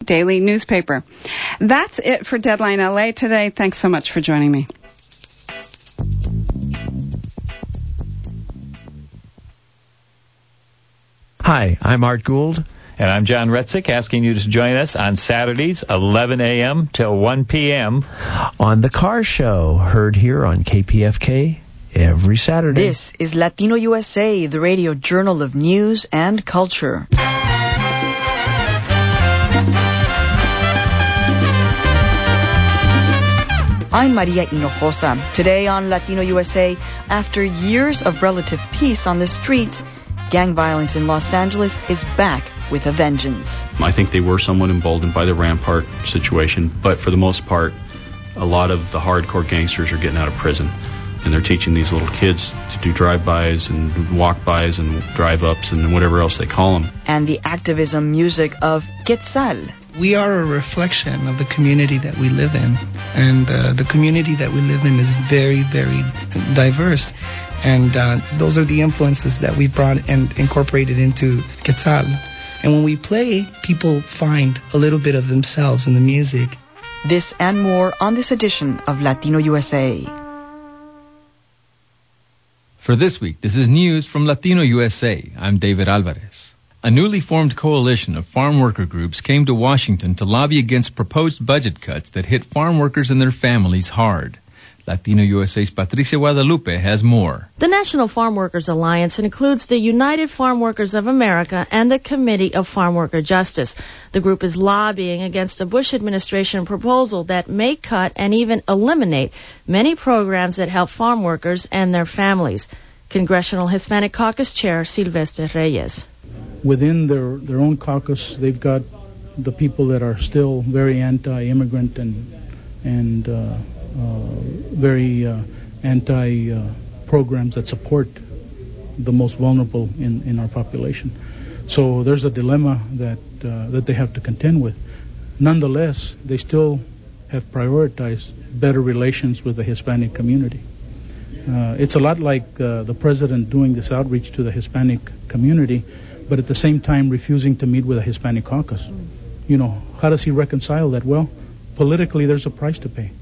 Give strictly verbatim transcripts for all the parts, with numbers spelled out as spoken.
daily newspaper. That's it for Deadline L A today. Thanks so much for joining me. Hi, I'm Art Gould. And I'm John Retzik, asking you to join us on Saturdays, eleven a.m. till one p.m. on The Car Show, heard here on K P F K every Saturday. This is Latino U S A, the radio journal of news and culture. I'm Maria Hinojosa. Today on Latino U S A, after years of relative peace on the streets, gang violence in Los Angeles is back with a vengeance. I think they were somewhat emboldened by the Rampart situation, but for the most part, a lot of the hardcore gangsters are getting out of prison, and they're teaching these little kids to do drive-bys and walk-bys and drive-ups and whatever else they call them. And the activism music of Quetzal. We are a reflection of the community that we live in, and uh, the community that we live in is very, very diverse. And uh, those are the influences that we brought and incorporated into Quetzal. And when we play, people find a little bit of themselves in the music. This and more on this edition of Latino U S A. For this week, this is news from Latino U S A. I'm David Alvarez. A newly formed coalition of farm worker groups came to Washington to lobby against proposed budget cuts that hit farm workers and their families hard. Latino U S A's Patricia Guadalupe has more. The National Farm Workers Alliance includes the United Farm Workers of America and the Committee of Farm Worker Justice. The group is lobbying against a Bush administration proposal that may cut and even eliminate many programs that help farm workers and their families. Congressional Hispanic Caucus Chair Silvestre Reyes. Within their, their own caucus, they've got the people that are still very anti-immigrant and and uh, uh, very uh, anti-programs uh, that support the most vulnerable in, in our population. So there's a dilemma that uh, that they have to contend with. Nonetheless, they still have prioritized better relations with the Hispanic community. Uh, it's a lot like uh, the president doing this outreach to the Hispanic community, but at the same time refusing to meet with a Hispanic caucus. You know, how does he reconcile that? Well, politically, there's a price to pay.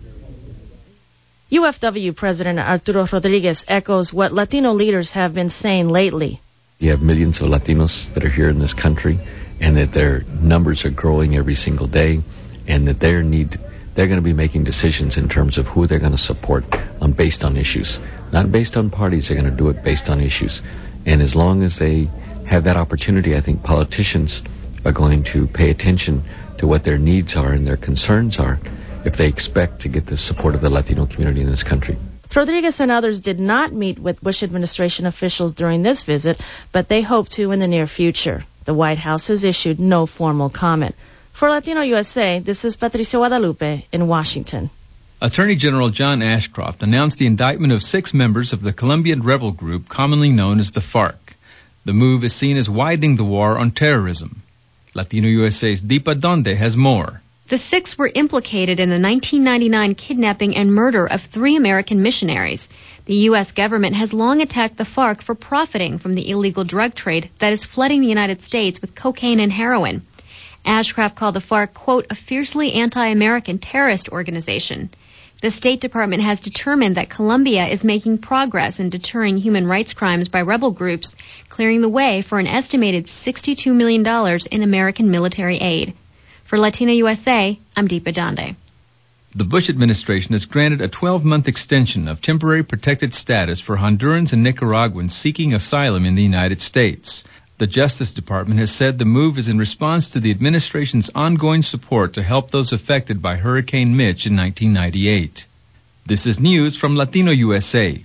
U F W President Arturo Rodriguez echoes what Latino leaders have been saying lately. You have millions of Latinos that are here in this country, and that their numbers are growing every single day, and that their need, they're going to be making decisions in terms of who they're going to support um, based on issues. Not based on parties, they're going to do it based on issues. And as long as they have that opportunity, I think politicians are going to pay attention to what their needs are and their concerns are if they expect to get the support of the Latino community in this country. Rodriguez and others did not meet with Bush administration officials during this visit, but they hope to in the near future. The White House has issued no formal comment. For Latino U S A, this is Patricia Guadalupe in Washington. Attorney General John Ashcroft announced the indictment of six members of the Colombian rebel group commonly known as the FARC. The move is seen as widening the war on terrorism. Latino U S A's Deepa Donde has more. The six were implicated in the nineteen ninety-nine kidnapping and murder of three American missionaries. The U S government has long attacked the FARC for profiting from the illegal drug trade that is flooding the United States with cocaine and heroin. Ashcroft called the FARC, quote, a fiercely anti-American terrorist organization. The State Department has determined that Colombia is making progress in deterring human rights crimes by rebel groups, clearing the way for an estimated sixty-two million dollars in American military aid. For Latino U S A, I'm Deepa Donde. The Bush administration has granted a twelve-month extension of temporary protected status for Hondurans and Nicaraguans seeking asylum in the United States. The Justice Department has said the move is in response to the administration's ongoing support to help those affected by Hurricane Mitch in nineteen ninety-eight. This is news from Latino U S A.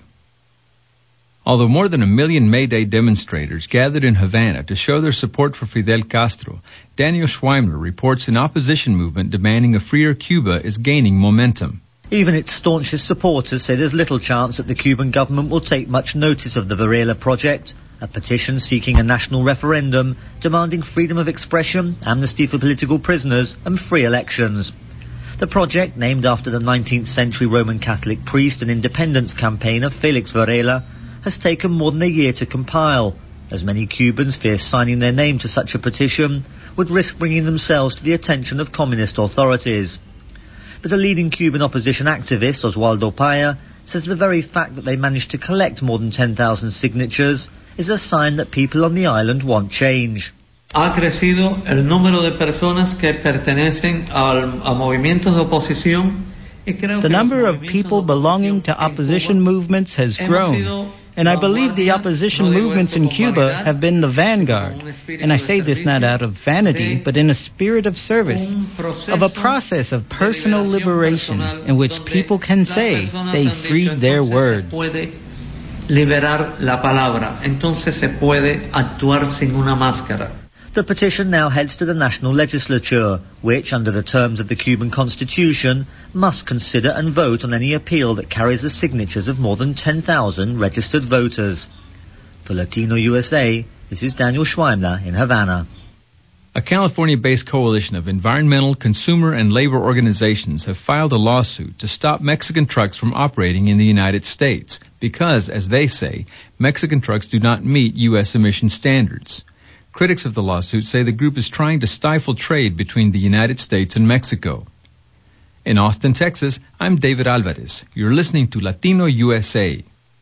Although more than a million May Day demonstrators gathered in Havana to show their support for Fidel Castro, Daniel Schweimler reports an opposition movement demanding a freer Cuba is gaining momentum. Even its staunchest supporters say there's little chance that the Cuban government will take much notice of the Varela project, a petition seeking a national referendum demanding freedom of expression, amnesty for political prisoners and free elections. The project, named after the nineteenth century Roman Catholic priest and independence campaigner Felix Varela, has taken more than a year to compile, as many Cubans fear signing their name to such a petition would risk bringing themselves to the attention of communist authorities. But a leading Cuban opposition activist, Oswaldo Paya, says the very fact that they managed to collect more than ten thousand signatures is a sign that people on the island want change. Ha crecido el número de personas que pertenecen al, a movimientos de oposición. The number of people belonging to opposition movements has grown, and I believe the opposition movements in Cuba have been the vanguard, and I say this not out of vanity, but in a spirit of service, of a process of personal liberation in which people can say they freed their words. Liberar la palabra, entonces se puede actuar sin una máscara. The petition now heads to the national legislature, which, under the terms of the Cuban constitution, must consider and vote on any appeal that carries the signatures of more than ten thousand registered voters. For Latino U S A, this is Daniel Schweimler in Havana. A California-based coalition of environmental, consumer, and labor organizations have filed a lawsuit to stop Mexican trucks from operating in the United States because, as they say, Mexican trucks do not meet U S emission standards. Critics of the lawsuit say the group is trying to stifle trade between the United States and Mexico. In Austin, Texas, I'm David Alvarez. You're listening to Latino U S A.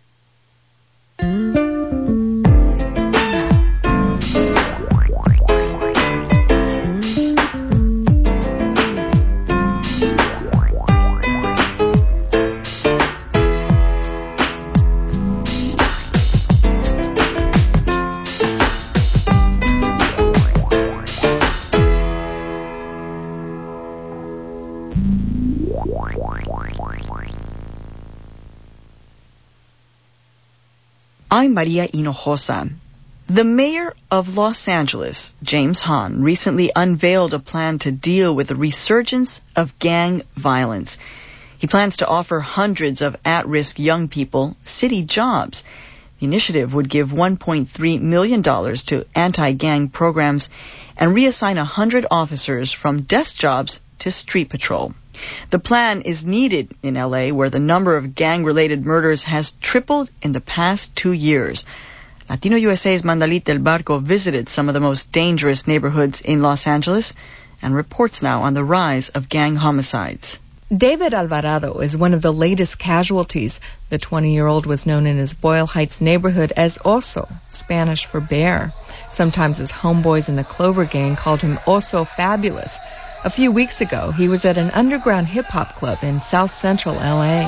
I'm Maria Hinojosa. The mayor of Los Angeles, James Hahn, recently unveiled a plan to deal with the resurgence of gang violence. He plans to offer hundreds of at-risk young people city jobs. The initiative would give one point three million dollars to anti-gang programs and reassign one hundred officers from desk jobs to street patrol. The plan is needed in L A, where the number of gang-related murders has tripled in the past two years. Latino U S A's Mandalita El Barco visited some of the most dangerous neighborhoods in Los Angeles and reports now on the rise of gang homicides. David Alvarado is one of the latest casualties. The twenty-year-old was known in his Boyle Heights neighborhood as Oso, Spanish for bear. Sometimes his homeboys in the Clover Gang called him Oso Fabulous. A few weeks ago, he was at an underground hip-hop club in South Central L A.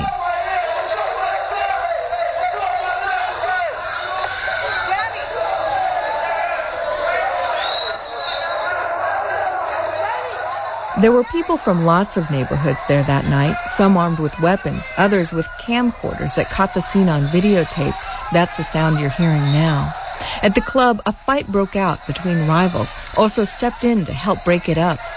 There were people from lots of neighborhoods there that night, some armed with weapons, others with camcorders that caught the scene on videotape. That's the sound you're hearing now. At the club, a fight broke out between rivals. Oso stepped in to help break it up.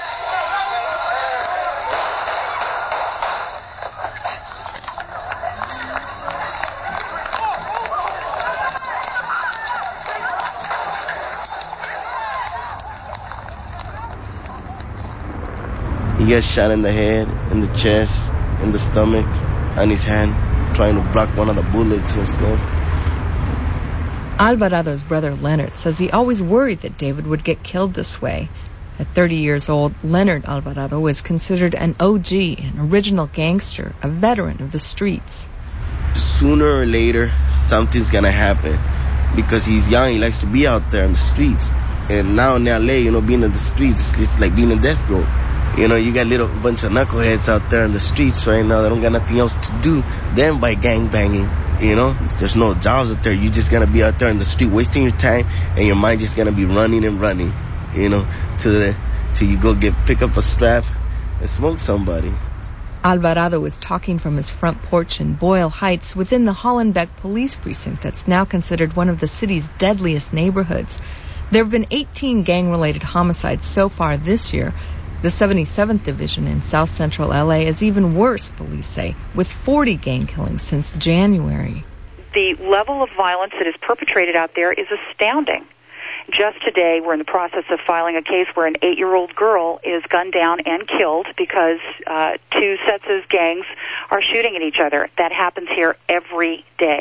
He gets shot in the head, in the chest, in the stomach, and his hand, trying to block one of the bullets and stuff. Alvarado's brother Leonard says he always worried that David would get killed this way. At thirty years old, Leonard Alvarado is considered an O G, an original gangster, a veteran of the streets. Sooner or later, something's gonna happen because he's young. He likes to be out there in the streets. And now in L A, you know, being in the streets, it's like being in death row. You know, you got a little bunch of knuckleheads out there in the streets right now. They don't got nothing else to do than by gang banging. You know, there's no jobs out there. You're just gonna be out there in the street wasting your time, and your mind just gonna be running and running. You know, till the till you go get pick up a strap and smoke somebody. Alvarado is talking from his front porch in Boyle Heights within the Hollenbeck police precinct that's now considered one of the city's deadliest neighborhoods. There have been eighteen gang-related homicides so far this year. The seventy-seventh Division in South Central L A is even worse, police say, with forty gang killings since January. The level of violence that is perpetrated out there is astounding. Just today, we're in the process of filing a case where an eight-year-old girl is gunned down and killed because uh, two sets of gangs are shooting at each other. That happens here every day.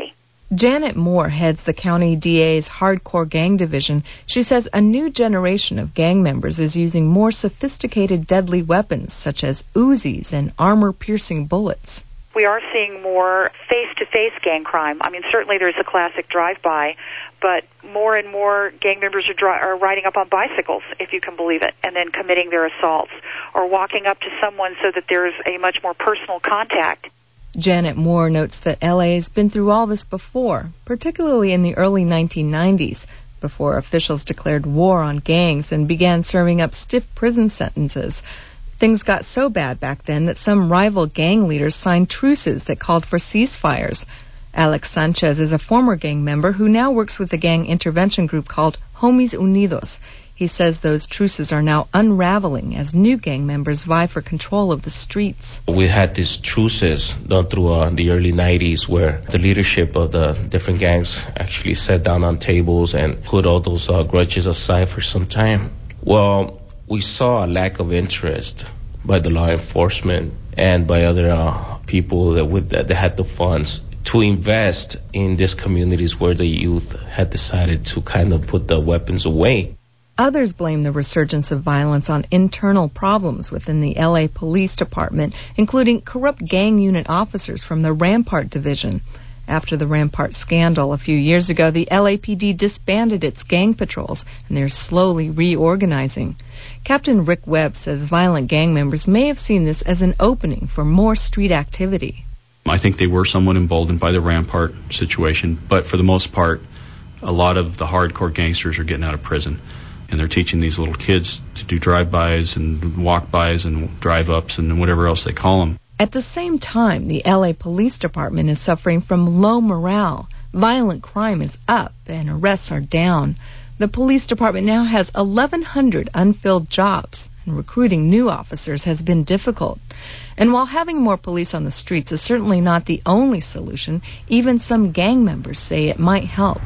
Janet Moore heads the county D A's hardcore gang division. She says a new generation of gang members is using more sophisticated deadly weapons such as Uzis and armor-piercing bullets. We are seeing more face-to-face gang crime. I mean, certainly there's a classic drive-by, but more and more gang members are, dri- are riding up on bicycles, if you can believe it, and then committing their assaults, or walking up to someone so that there's a much more personal contact. Janet Moore notes that L A has been through all this before, particularly in the early nineteen nineties, before officials declared war on gangs and began serving up stiff prison sentences. Things got so bad back then that some rival gang leaders signed truces that called for ceasefires. Alex Sanchez is a former gang member who now works with a gang intervention group called Homies Unidos. He says those truces are now unraveling as new gang members vie for control of the streets. We had these truces done through uh, the early nineties where the leadership of the different gangs actually sat down on tables and put all those uh, grudges aside for some time. Well, we saw a lack of interest by the law enforcement and by other uh, people that, would, that had the funds to invest in these communities where the youth had decided to kind of put the weapons away. Others blame the resurgence of violence on internal problems within the L A Police Department, including corrupt gang unit officers from the Rampart Division. After the Rampart scandal a few years ago, the L A P D disbanded its gang patrols, and they're slowly reorganizing. Captain Rick Webb says violent gang members may have seen this as an opening for more street activity. I think they were somewhat emboldened by the Rampart situation, but for the most part, a lot of the hardcore gangsters are getting out of prison. And they're teaching these little kids to do drive-bys and walk-bys and drive-ups and whatever else they call them. At the same time, the L A Police Department is suffering from low morale. Violent crime is up and arrests are down. The police department now has eleven hundred unfilled jobs, and recruiting new officers has been difficult. And while having more police on the streets is certainly not the only solution, even some gang members say it might help.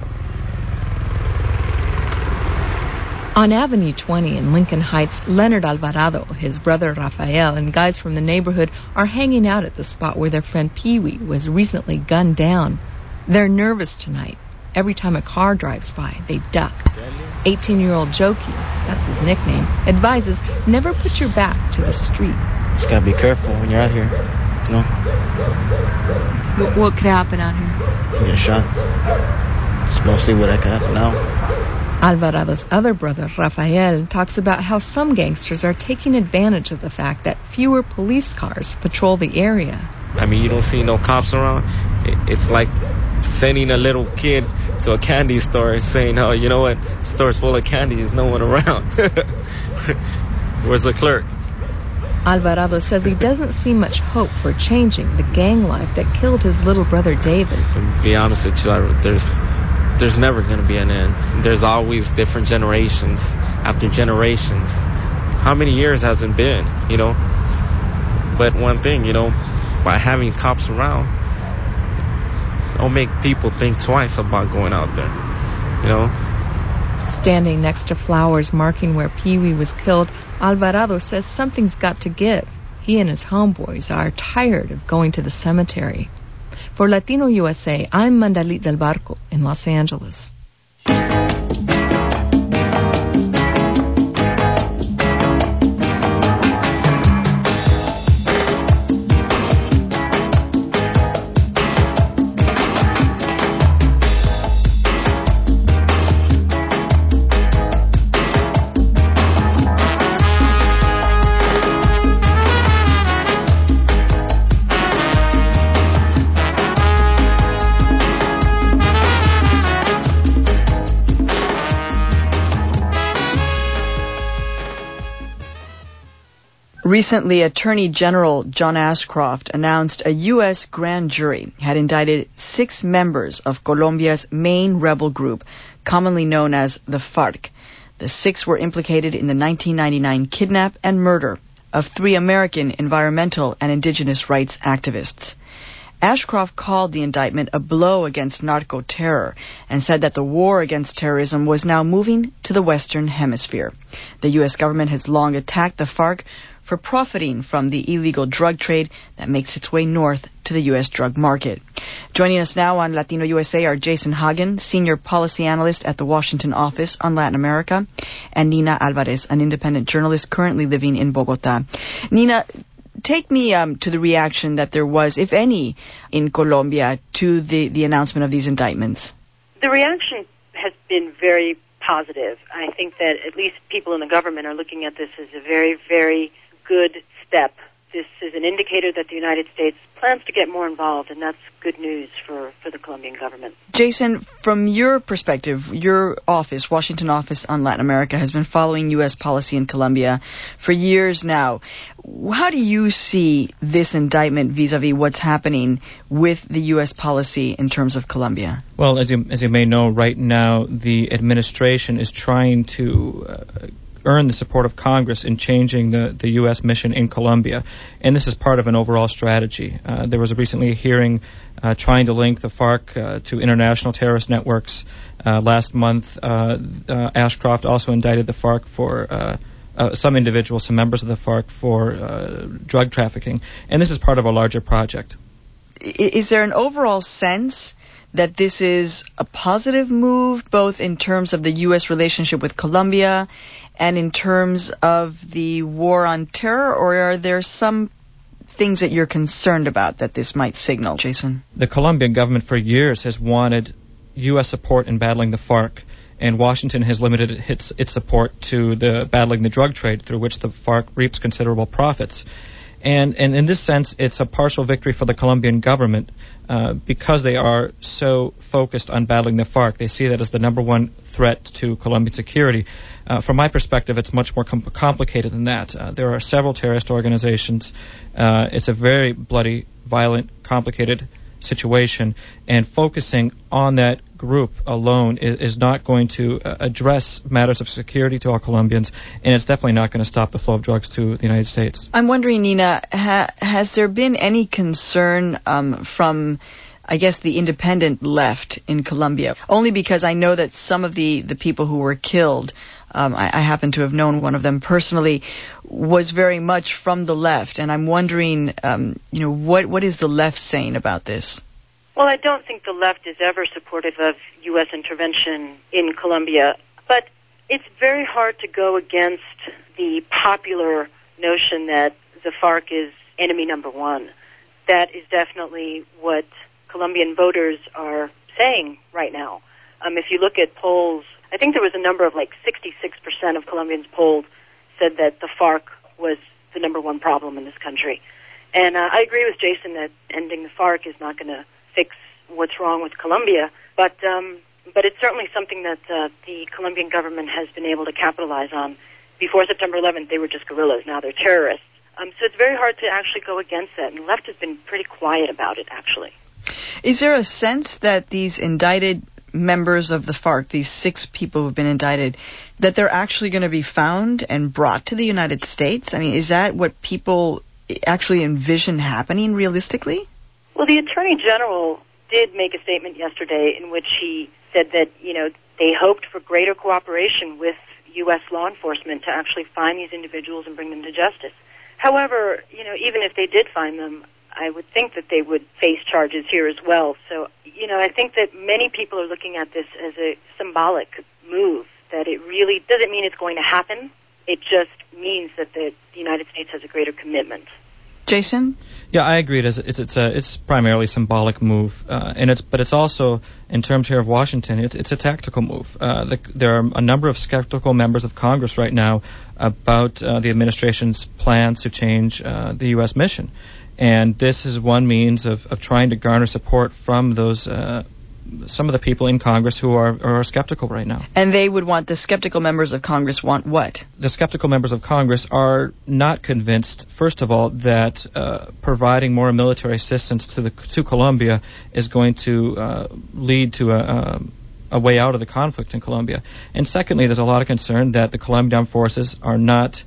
On Avenue twenty in Lincoln Heights, Leonard Alvarado, his brother Rafael, and guys from the neighborhood are hanging out at the spot where their friend Pee-wee was recently gunned down. They're nervous tonight. Every time a car drives by, they duck. eighteen-year-old Jokey, that's his nickname, advises never put your back to the street. Just gotta be careful when you're out here, you know? What, what could happen out here? You get shot. It's mostly what could happen now. Alvarado's other brother, Rafael, talks about how some gangsters are taking advantage of the fact that fewer police cars patrol the area. I mean, you don't see no cops around. It's like sending a little kid to a candy store saying, oh, you know what, the store's full of candy, there's no one around. Where's the clerk? Alvarado says he doesn't see much hope for changing the gang life that killed his little brother David. To be honest with you, there's... There's never going to be an end. There's always different generations after generations. How many years has it been, you know? But one thing, you know, by having cops around, it'll make people think twice about going out there, you know? Standing next to flowers marking where Pee-wee was killed, Alvarado says something's got to give. He and his homeboys are tired of going to the cemetery. For Latino U S A, I'm Mandalit del Barco in Los Angeles. Recently, Attorney General John Ashcroft announced a U S grand jury had indicted six members of Colombia's main rebel group, commonly known as the FARC. The six were implicated in the nineteen ninety-nine kidnap and murder of three American environmental and indigenous rights activists. Ashcroft called the indictment a blow against narco-terror and said that the war against terrorism was now moving to the Western Hemisphere. The U S government has long attacked the FARC for profiting from the illegal drug trade that makes its way north to the U S drug market. Joining us now on Latino U S A are Jason Hagen, Senior Policy Analyst at the Washington Office on Latin America, and Nina Alvarez, an independent journalist currently living in Bogota. Nina, take me um, to the reaction that there was, if any, in Colombia to the, the announcement of these indictments. The reaction has been very positive. I think that at least people in the government are looking at this as a very, very good step. This is an indicator that the United States plans to get more involved, and that's good news for, for the Colombian government. Jason, from your perspective, your office, Washington Office on Latin America, has been following U S policy in Colombia for years now. How do you see this indictment vis-a-vis what's happening with the U S policy in terms of Colombia? Well, as you, as you may know, right now the administration is trying to uh, earn the support of Congress in changing the, the U S mission in Colombia. And this is part of an overall strategy. Uh, there was a recently a hearing uh, trying to link the FARC uh, to international terrorist networks. Uh, last month, uh, uh, Ashcroft also indicted the FARC for uh, uh, some individuals, some members of the FARC for uh, drug trafficking. And this is part of a larger project. Is there an overall sense that this is a positive move, both in terms of the U S relationship with Colombia and in terms of the war on terror, or are there some things that you're concerned about that this might signal, Jason? The Colombian government for years has wanted U S support in battling the FARC, and Washington has limited its, its support to the battling the drug trade, through which the FARC reaps considerable profits. And, and in this sense, it's a partial victory for the Colombian government uh, because they are so focused on battling the FARC. They see that as the number one threat to Colombian security. Uh, from my perspective, it's much more com- complicated than that. Uh, there are several terrorist organizations. Uh, it's a very bloody, violent, complicated situation, and focusing on that group alone is, is not going to uh, address matters of security to all Colombians, and it's definitely not going to stop the flow of drugs to the United States. I'm wondering, Nina, ha- has there been any concern um, from, I guess, the independent left in Colombia? Only because I know that some of the, the people who were killed, um, I, I happen to have known one of them personally, was very much from the left, and I'm wondering, um, you know, what what is the left saying about this? Well, I don't think the left is ever supportive of U S intervention in Colombia, but it's very hard to go against the popular notion that the FARC is enemy number one. That is definitely what Colombian voters are saying right now. Um, if you look at polls, I think there was a number of like sixty-six percent of Colombians polled said that the FARC was the number one problem in this country. And uh, I agree with Jason that ending the FARC is not going to fix what's wrong with Colombia, but um, but it's certainly something that uh, the Colombian government has been able to capitalize on. Before September eleventh, they were just guerrillas. Now they're terrorists. Um, so it's very hard to actually go against that, and the left has been pretty quiet about it, actually. Is there a sense that these indicted members of the FARC, these six people who have been indicted, that they're actually going to be found and brought to the United States? I mean, is that what people actually envision happening realistically? Well, the Attorney General did make a statement yesterday in which he said that, you know, they hoped for greater cooperation with U S law enforcement to actually find these individuals and bring them to justice. However, you know, even if they did find them, I would think that they would face charges here as well. So, you know, I think that many people are looking at this as a symbolic move, that it really doesn't mean it's going to happen. It just means that the, the United States has a greater commitment. Jason? Yeah, I agree. It is, it's it's a it's primarily a symbolic move, uh, and it's but it's also, in terms here of Washington, it's it's a tactical move. Uh, the, there are a number of skeptical members of Congress right now about uh, the administration's plans to change uh, the U S mission, and this is one means of, of trying to garner support from those uh, some of the people in Congress who are, are skeptical right now. And they would want, the skeptical members of Congress want what? The skeptical members of Congress are not convinced, first of all, that uh, providing more military assistance to the to Colombia is going to uh, lead to a, a, a way out of the conflict in Colombia. And secondly, there's a lot of concern that the Colombian forces are not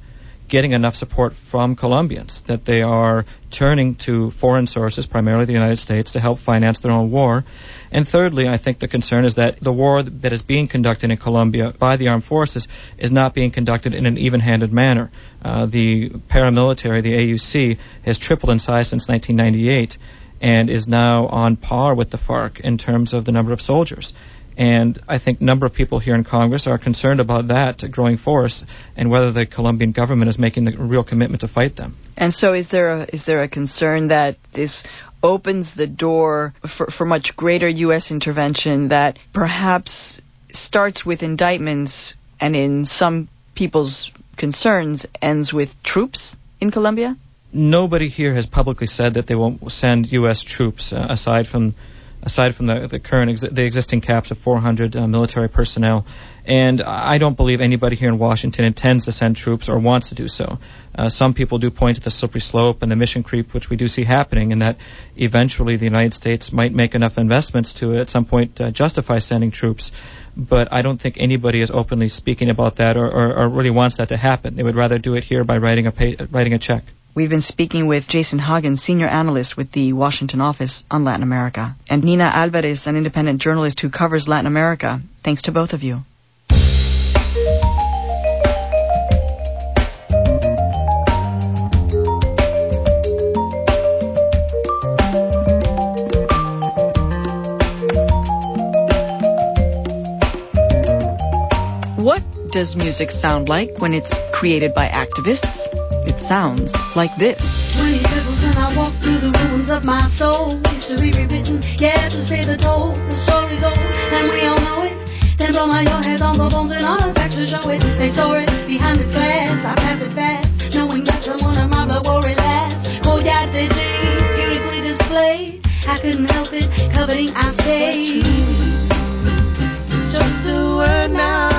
getting enough support from Colombians, that they are turning to foreign sources, primarily the United States, to help finance their own war. And thirdly, I think the concern is that the war that is being conducted in Colombia by the armed forces is not being conducted in an even-handed manner. Uh, the paramilitary, the A U C, has tripled in size since nineteen ninety-eight and is now on par with the FARC in terms of the number of soldiers. And I think a number of people here in Congress are concerned about that growing force and whether the Colombian government is making a real commitment to fight them. And so is there a, is there a concern that this opens the door for, for much greater U S intervention that perhaps starts with indictments and in some people's concerns ends with troops in Colombia? Nobody here has publicly said that they won't send U S troops uh, aside from aside from the, the current exi- the existing caps of four hundred uh, military personnel. And I don't believe anybody here in Washington intends to send troops or wants to do so. Uh, some people do point to the slippery slope and the mission creep, which we do see happening, and that eventually the United States might make enough investments to at some point uh, justify sending troops. But I don't think anybody is openly speaking about that or, or, or really wants that to happen. They would rather do it here by writing a pay, writing a check. We've been speaking with Jason Hagen, senior analyst with the Washington office on Latin America, and Nina Alvarez, an independent journalist who covers Latin America. Thanks to both of you. What does music sound like when it's created by activists? It sounds like this. twenty pesos and I walk through the ruins of my soul. History rewritten, yeah, just pay the toll. The story's old, and we all know it. Then blow my your heads on the bones and artifacts to show it. They store it behind the glass. I pass it fast, knowing that someone of my blood will last. Goya de G, beautifully displayed. I couldn't help it, coveting I stayed. It's just a word now.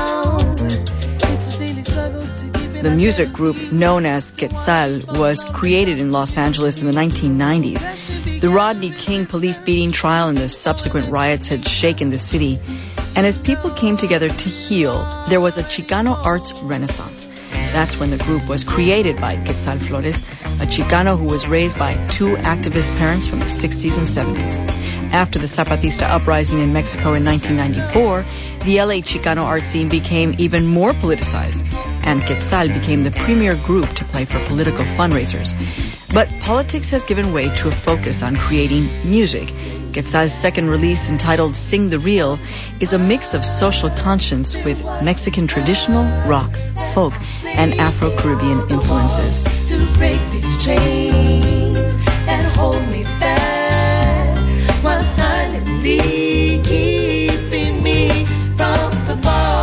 The music group known as Quetzal was created in Los Angeles in the nineteen nineties. The Rodney King police beating trial and the subsequent riots had shaken the city. And as people came together to heal, there was a Chicano arts renaissance. That's when the group was created by Quetzal Flores, a Chicano who was raised by two activist parents from the sixties and seventies. After the Zapatista uprising in Mexico in nineteen ninety-four, the L A Chicano art scene became even more politicized, and Quetzal became the premier group to play for political fundraisers. But politics has given way to a focus on creating music. Quetzal's second release, entitled Sing the Real, is a mix of social conscience with Mexican traditional, rock, folk, and Afro-Caribbean influences. To break these chains that hold me fast, while silently keeping me from the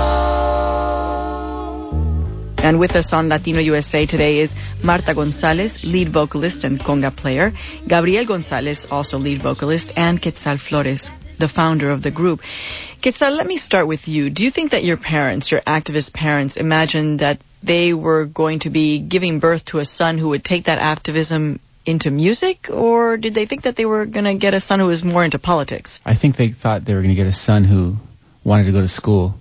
fall. And with us on Latino U S A today is Marta Gonzalez, lead vocalist and conga player, Gabriel Gonzalez, also lead vocalist, and Quetzal Flores, the founder of the group. Quetzal, let me start with you. Do you think that your parents, your activist parents, imagined that they were going to be giving birth to a son who would take that activism into music, or did they think that they were going to get a son who was more into politics? I think they thought they were going to get a son who wanted to go to school.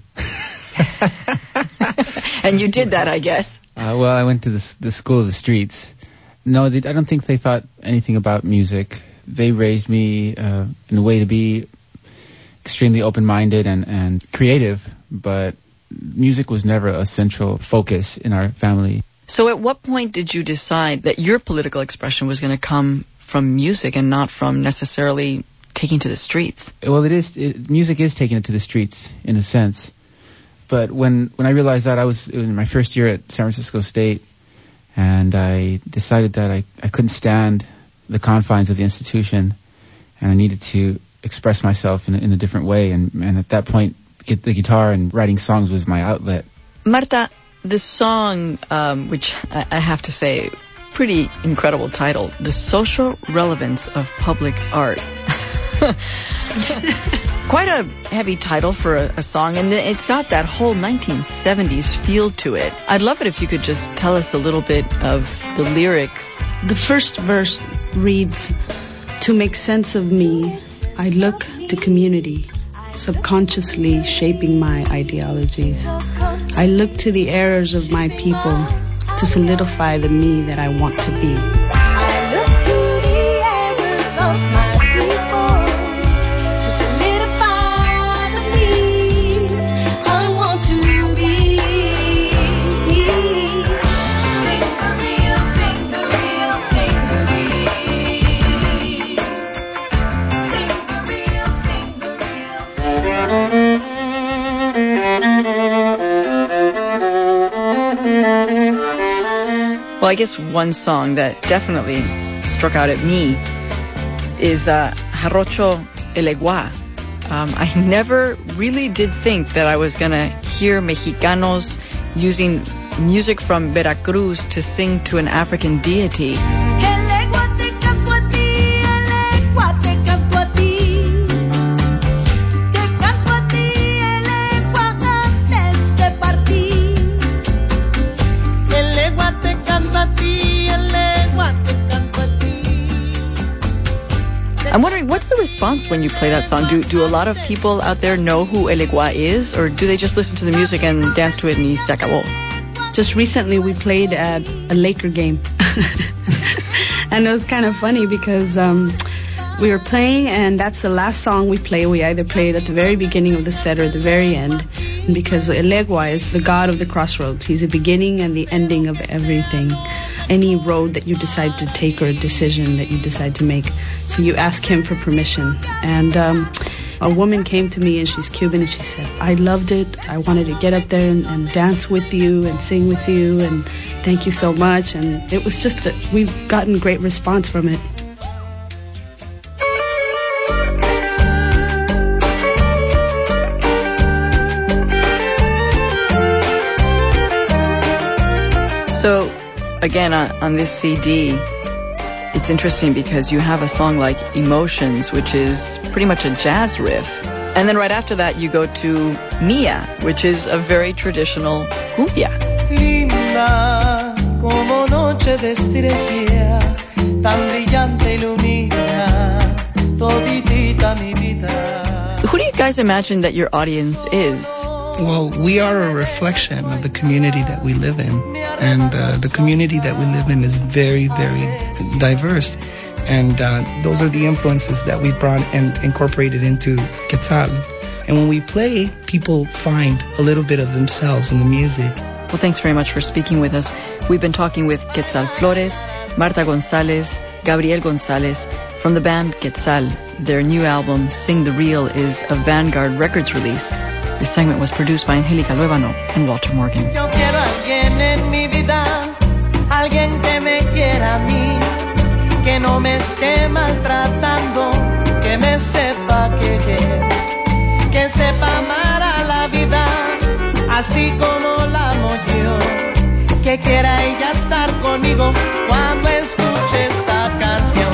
And you did that, I guess. Uh, well, I went to the, the school of the streets. No, they, I don't think they thought anything about music. They raised me uh, in a way to be extremely open-minded and, and creative, but music was never a central focus in our family. So at what point did you decide that your political expression was going to come from music and not from necessarily taking to the streets? Well, it is. It, music is taking it to the streets in a sense. But when, when I realized that, I was in my first year at San Francisco State, and I decided that I, I couldn't stand the confines of the institution, and I needed to express myself in a, in a different way. And, and at that point, get the guitar and writing songs was my outlet. Marta, the song, um, which I, I have to say, pretty incredible title, The Social Relevance of Public Art. Quite a heavy title for a, a song, and it's got that whole nineteen seventies feel to it. I'd love it if you could just tell us a little bit of the lyrics. The first verse reads, "To make sense of me, I look to community, subconsciously shaping my ideologies. I look to the errors of my people to to solidify the me that I want to be. Well, I guess one song that definitely struck out at me is uh, Jarocho Elegua. Um, I never really did think that I was going to hear Mexicanos using music from Veracruz to sing to an African deity. I'm wondering, what's the response when you play that song? Do do a lot of people out there know who Elegua is, or do they just listen to the music and dance to it and se acabó? Just recently we played at a Laker game. And it was kind of funny because um, we were playing, and that's the last song we play. We either play it at the very beginning of the set or the very end. And because Elegua is the god of the crossroads. He's the beginning and the ending of everything. Any road that you decide to take or a decision that you decide to make. So you ask him for permission. And um, a woman came to me, and she's Cuban, and she said, I loved it. I wanted to get up there and, and dance with you and sing with you, and thank you so much. And it was just that we've gotten great response from it. So, again, on, on this C D, it's interesting because you have a song like Emotions, which is pretty much a jazz riff. And then right after that, you go to Mia, which is a very traditional cumbia. Linda, como noche de estrella, tan brillante ilumina toditita mi vida. Who do you guys imagine that your audience is? Well, we are a reflection of the community that we live in. And uh, the community that we live in is very, very diverse. And uh, those are the influences that we brought and incorporated into Quetzal. And when we play, people find a little bit of themselves in the music. Well, thanks very much for speaking with us. We've been talking with Quetzal Flores, Marta Gonzalez, Gabriel Gonzalez from the band Quetzal. Their new album, Sing the Real, is a Vanguard Records release. This segment was produced by Angélica Luevano and Walter Morgan. Yo quiero a alguien en mi vida, alguien que me quiera a mí, que no me esté maltratando, que me sepa querer, que sepa amar a la vida, así como la amo yo, que quiera ella estar conmigo cuando escuche esta canción.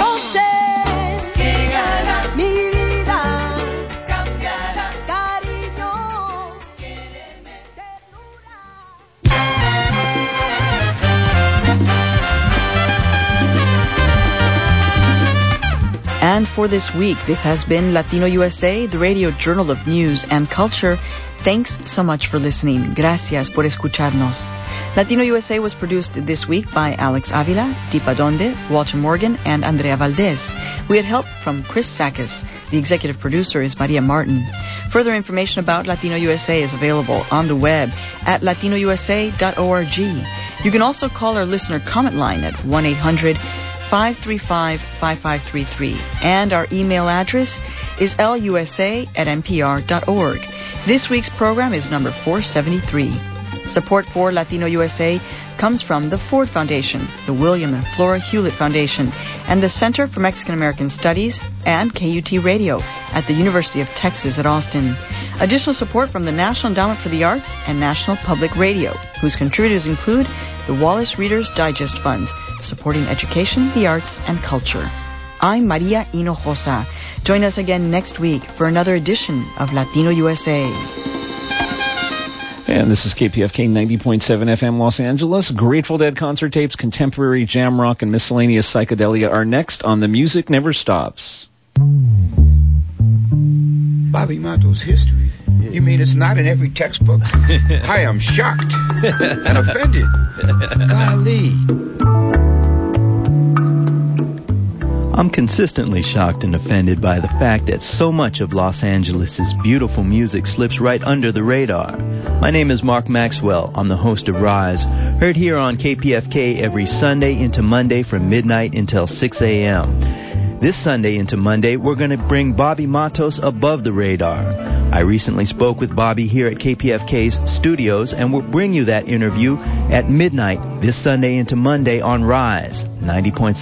And for this week, this has been Latino U S A, the radio journal of news and culture. Thanks so much for listening. Gracias por escucharnos. Latino U S A was produced this week by Alex Avila, Deepa Donde, Walter Morgan, and Andrea Valdez. We had help from Chris Sakis. The executive producer is Maria Martin. Further information about Latino U S A is available on the web at latino u s a dot org. You can also call our listener comment line at one eight hundred five three five five five three three. And our email address is l u s a at n p r dot org. This week's program is number four seventy-three. Support for Latino U S A comes from the Ford Foundation, the William and Flora Hewlett Foundation, and the Center for Mexican American Studies, and K U T Radio at the University of Texas at Austin. Additional support from the National Endowment for the Arts and National Public Radio, whose contributors include the Wallace Reader's Digest Funds, supporting education, the arts, and culture. I'm Maria Hinojosa. Join us again next week for another edition of Latino U S A. And this is K P F K ninety point seven F M Los Angeles. Grateful Dead concert tapes, contemporary jam rock, and miscellaneous psychedelia are next on The Music Never Stops. Bobby Mato's history You mean it's not in every textbook? I am shocked and offended. Golly. I'm consistently shocked and offended by the fact that so much of Los Angeles' beautiful music slips right under the radar. My name is Mark Maxwell. I'm the host of Rise, heard here on K P F K every Sunday into Monday from midnight until six a.m. This Sunday into Monday, we're going to bring Bobby Matos above the radar. I recently spoke with Bobby here at K P F K's studios, and we'll bring you that interview at midnight this Sunday into Monday on Rise, ninety point